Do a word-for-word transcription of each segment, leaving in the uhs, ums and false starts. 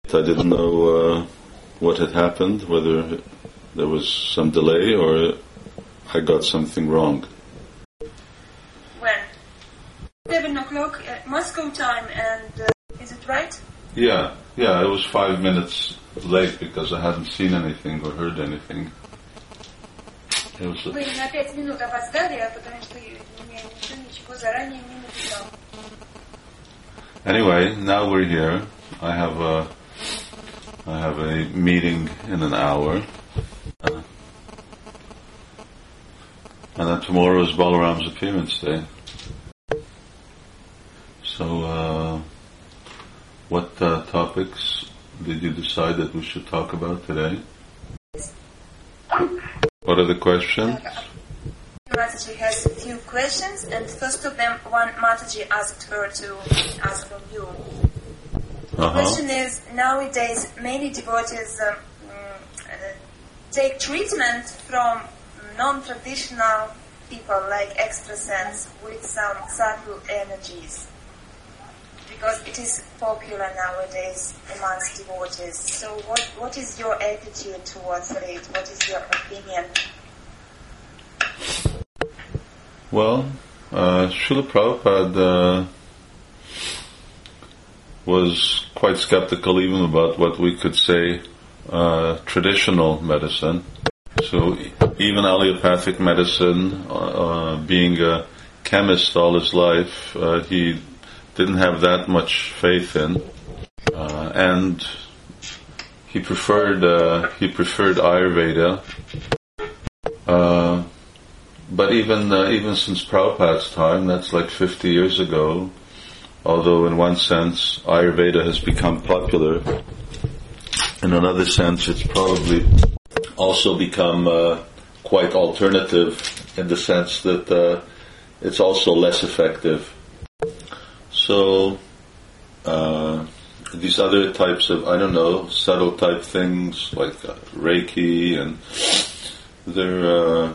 I didn't know uh, what had happened, whether there was some delay or I got something wrong. When? Seven o'clock at Moscow time, and uh, is it right? Yeah, yeah, it was five minutes late because I hadn't seen anything or heard anything. It was a... Вы на пять минут опоздали, потому что я ничего, ничего заранее не написал. Anyway, now we're here. I have a, I have a meeting in an hour. Uh, and then tomorrow is Balaram's appearance day. So, uh, what uh, topics did you decide that we should talk about today? What are the questions? Mataji has a few questions, and first of them, one Mataji asked her to ask from you. The Uh-huh. question is, nowadays many devotees um, uh, take treatment from non-traditional people like extrasense with some subtle energies, because it is popular nowadays amongst devotees. So what, what is your attitude towards it? What is your opinion? Well, uh, Srila Prabhupada uh, was quite skeptical even about what we could say uh, traditional medicine. So e- even allopathic medicine, uh, uh, being a chemist all his life, uh, he didn't have that much faith in, uh, and he preferred uh, he preferred Ayurveda. Uh, but even uh, even since Prabhupada's time, that's like fifty years ago. Although in one sense Ayurveda has become popular, in another sense it's probably also become uh, quite alternative in the sense that uh, it's also less effective. So uh, these other types of, I don't know, subtle type things like uh, Reiki, and they're uh,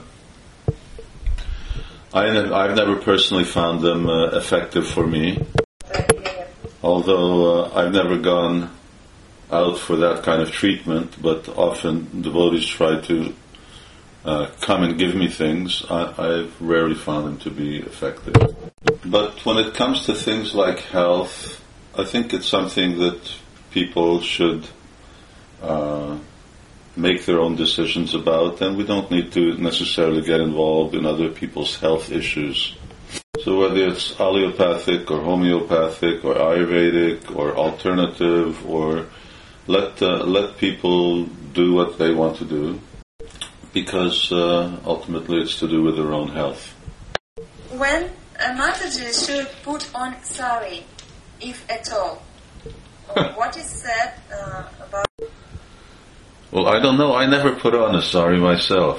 I ne- I've never personally found them uh, effective for me. Although uh, I've never gone out for that kind of treatment, but often devotees try to uh, come and give me things. I, I've rarely found them to be effective. But when it comes to things like health, I think it's something that people should uh, make their own decisions about, and we don't need to necessarily get involved in other people's health issues. So whether it's allopathic or homeopathic or Ayurvedic or alternative, or let uh, let people do what they want to do, because uh, ultimately it's to do with their own health. When a Mataji should put on sari, if at all, or what is said uh, about? Well, I don't know. I never put on a sari myself,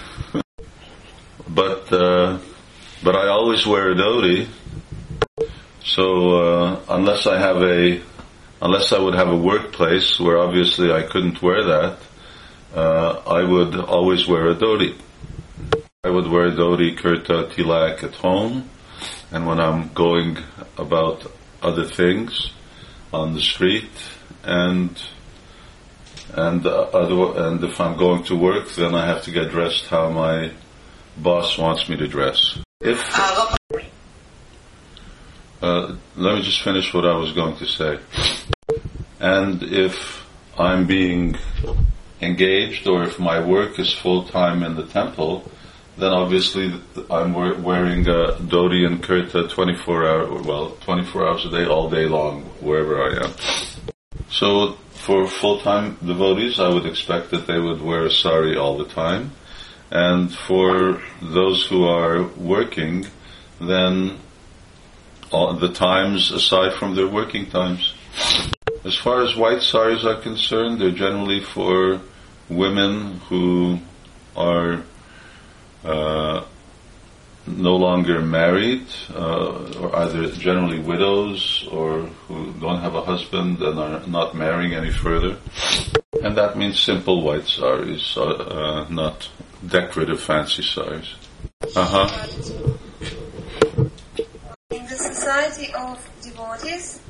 but. Uh, But I always wear a dhoti, so uh, unless I have a, unless I would have a workplace where obviously I couldn't wear that, uh, I would always wear a dhoti. I would wear a dhoti, kurta, tilak at home, and when I'm going about other things on the street, and and uh, other, and if I'm going to work, then I have to get dressed how my boss wants me to dress. If, uh, let me just finish what I was going to say. And if I'm being engaged, or if my work is full-time in the temple, then obviously I'm wearing a dhoti and kurta twenty-four hours, well, twenty-four hours a day, all day long, wherever I am. So for full-time devotees, I would expect that they would wear a sari all the time. And for those who are working, then all the times aside from their working times. As far as white saris are concerned, they're generally for women who are uh, no longer married, uh, or either generally widows, or who don't have a husband and are not marrying any further. And that means simple white saris, uh, uh, not decorative fancy saris. Uh-huh. In the society of devotees,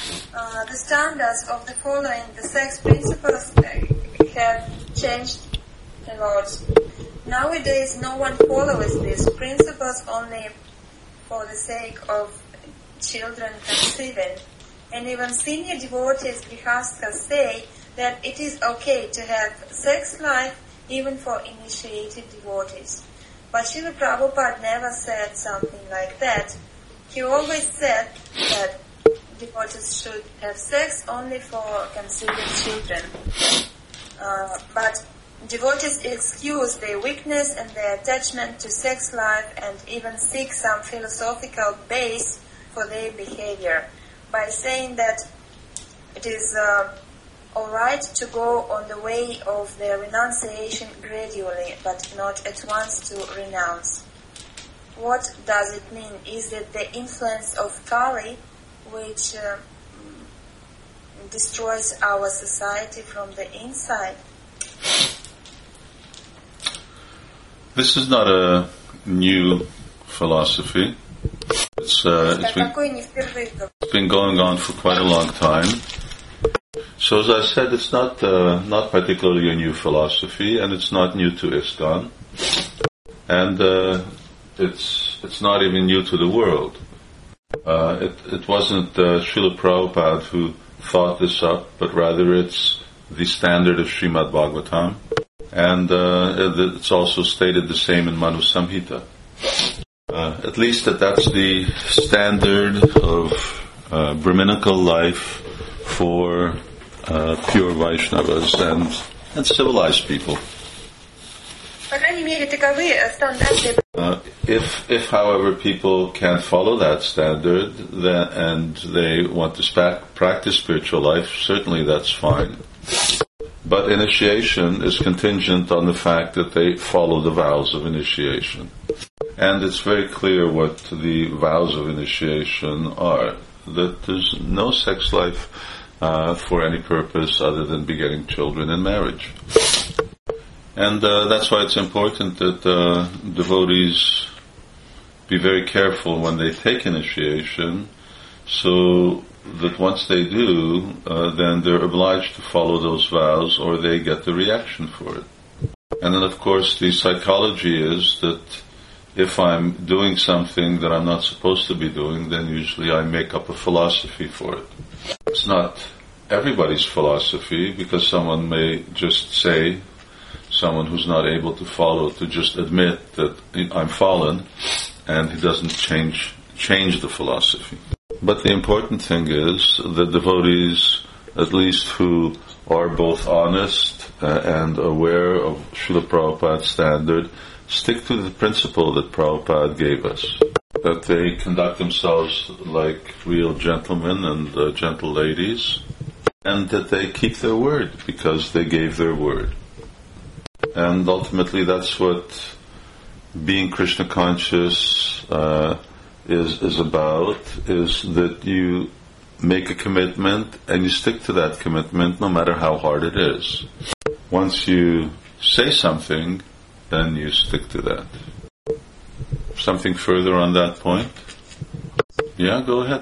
uh, the standards of the following the sex principles uh, have changed a lot. Nowadays, no one follows these principles only for the sake of children conceiving. And even senior devotees, grihasthas, say that it is okay to have sex life even for initiated devotees. But Srila Prabhupada never said something like that. He always said that devotees should have sex only for conceiving children. Uh, but devotees excuse their weakness and their attachment to sex life and even seek some philosophical base for their behavior by saying that it is uh, alright to go on the way of their renunciation gradually, but not at once to renounce. What does it mean? Is it the influence of Kali which uh, destroys our society from the inside? This is not a new philosophy. It's, uh, it's, been, it's been going on for quite a long time. So as I said, it's not uh, not particularly a new philosophy, and it's not new to ISKCON, and uh, it's it's not even new to the world. Uh, it it wasn't uh, Srila Prabhupada who thought this up, but rather it's the standard of Srimad Bhagavatam, and uh, it's also stated the same in Manu Samhita. Uh, at least that that's the standard of uh, Brahminical life for uh, pure Vaishnavas and, and civilized people. Uh, if, if, however, people can't follow that standard then, and they want to spa- practice spiritual life, certainly that's fine. But initiation is contingent on the fact that they follow the vows of initiation. And it's very clear what the vows of initiation are. That there's no sex life uh, for any purpose other than begetting children in marriage. And uh, that's why it's important that uh, devotees be very careful when they take initiation, so that once they do, uh, then they're obliged to follow those vows or they get the reaction for it. And then, of course, the psychology is that if I'm doing something that I'm not supposed to be doing, then usually I make up a philosophy for it. It's not everybody's philosophy, because someone may just say, someone who's not able to follow, to just admit that I'm fallen, and he doesn't change change the philosophy. But the important thing is that devotees, at least who are both honest uh, and aware of Srila Prabhupada's standard, stick to the principle that Prabhupada gave us, that they conduct themselves like real gentlemen and uh, gentle ladies, and that they keep their word because they gave their word. And ultimately that's what being Krishna conscious uh, is, is about, is that you make a commitment and you stick to that commitment no matter how hard it is. Once you say something, then you stick to that. Something further on that point? Yeah, go ahead.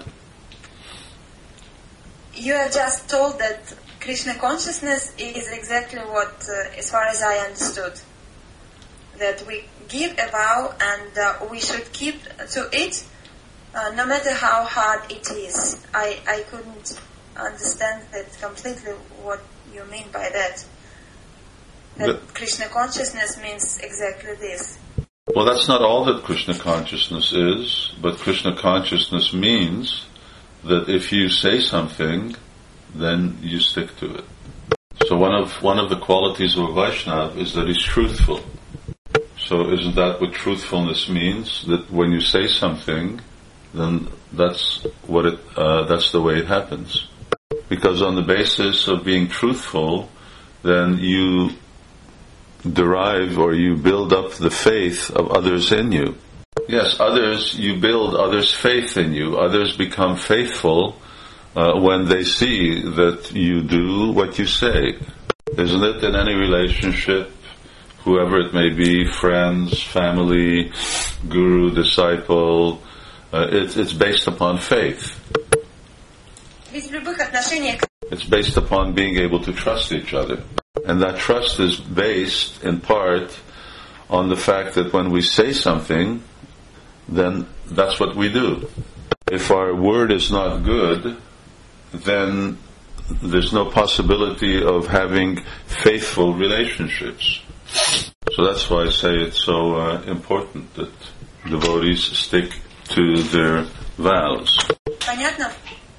You have just told that Krishna consciousness is exactly what, uh, as far as I understood, that we give a vow and uh, we should keep to it uh, no matter how hard it is. I, I couldn't understand that completely what you mean by that. That but, Krishna consciousness means exactly this. Well, that's not all that Krishna consciousness is, but Krishna consciousness means that if you say something, then you stick to it. So one of one of the qualities of a Vaishnava is that he's truthful. So isn't that what truthfulness means? That when you say something, then that's what it uh, that's the way it happens. Because on the basis of being truthful, then you derive or you build up the faith of others in you. Yes, others, you build others' faith in you. Others become faithful uh, when they see that you do what you say. Isn't it in any relationship, whoever it may be, friends, family, guru, disciple, uh, it, it's based upon faith. Ведь в любых отношениях it's based upon being able to trust each other. And that trust is based in part on the fact that when we say something, then that's what we do. If our word is not good, then there's no possibility of having faithful relationships. So that's why I say it's so uh, important that devotees stick to their vows. Понятно?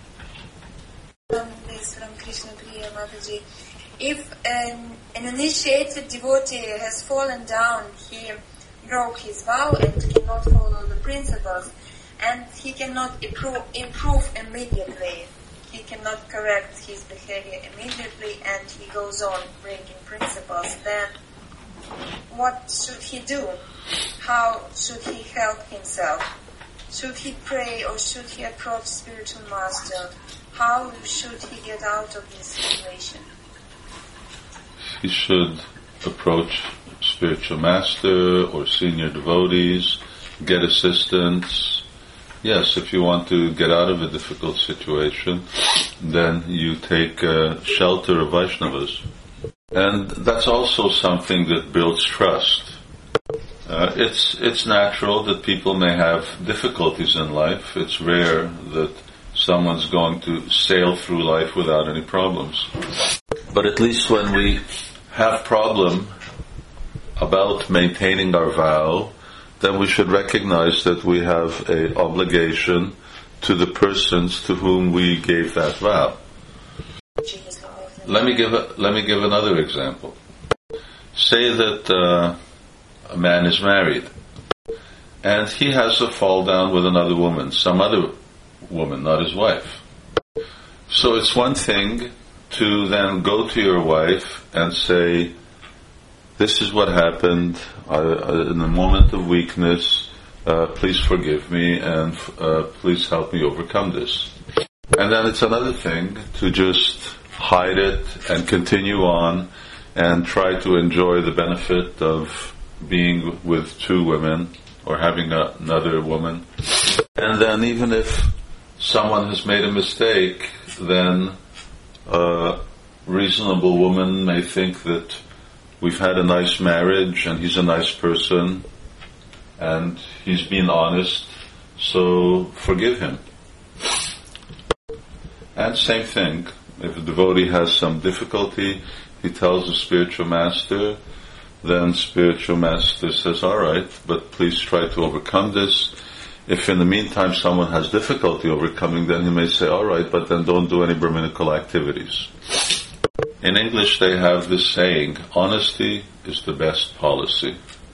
From Krishna Priya Mataji. If an, an initiated devotee has fallen down, he broke his vow and cannot follow the principles, and he cannot improve, improve immediately. He cannot correct his behavior immediately, and he goes on breaking principles. Then, what should he do? How should he help himself? Should he pray or should he approach spiritual master? How should he get out of this situation? He should approach spiritual master or senior devotees, get assistance. Yes, if you want to get out of a difficult situation, then you take uh, shelter of Vaishnavas. And that's also something that builds trust. Uh, it's it's natural that people may have difficulties in life. It's rare that someone's going to sail through life without any problems. But at least when we have problem about maintaining our vow, then we should recognize that we have an obligation to the persons to whom we gave that vow. Let me give a, let me give another example. Say that uh, a man is married, and he has a fall down with another woman, some other woman, not his wife. So it's one thing to then go to your wife and say, this is what happened, I, I, in a moment of weakness, uh, please forgive me and uh, please help me overcome this. And then it's another thing to just hide it and continue on and try to enjoy the benefit of being with two women or having a, another woman. And then even if someone has made a mistake, then a reasonable woman may think that we've had a nice marriage and he's a nice person and he's been honest, so forgive him. And same thing, if a devotee has some difficulty, he tells the spiritual master, then spiritual master says, alright, but please try to overcome this. If in the meantime someone has difficulty overcoming, then he may say, alright, but then don't do any Brahminical activities. In English they have this saying, honesty is the best policy.